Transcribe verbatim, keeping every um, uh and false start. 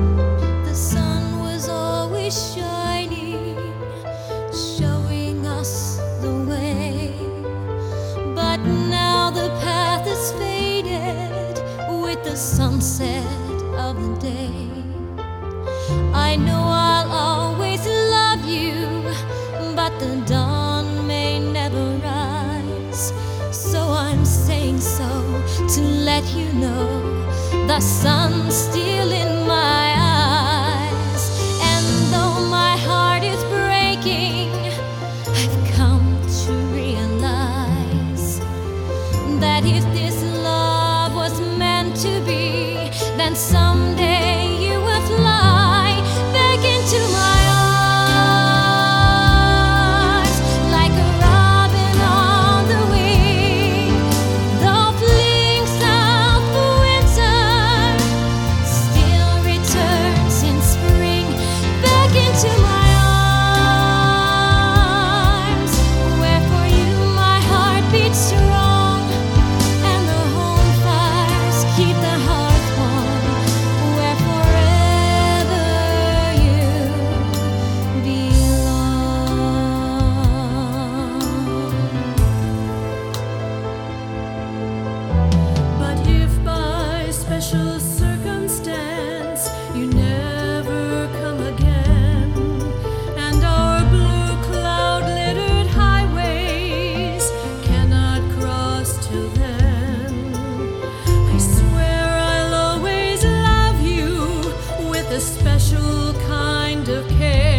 The sun was always shining, showing us the way. But now the path is faded with the sunset of the day. I know I'll always love you, but the dawn may never rise. So I'm saying so to let you know the sun's still in my eyes. And though my heart is breaking, I've come to realize that if this love was meant to be, then someday you will fly back into my arms like a robin on the wing. Though fleeing south for winter, still returns in spring back into my arms, where for you my heart beats strong and the home fires keep the heart warm, where forever you belong. But if by special circumstance you never come again, and our blue cloud littered highways cannot cross till then, I swear I'll always love you with a special kind of care.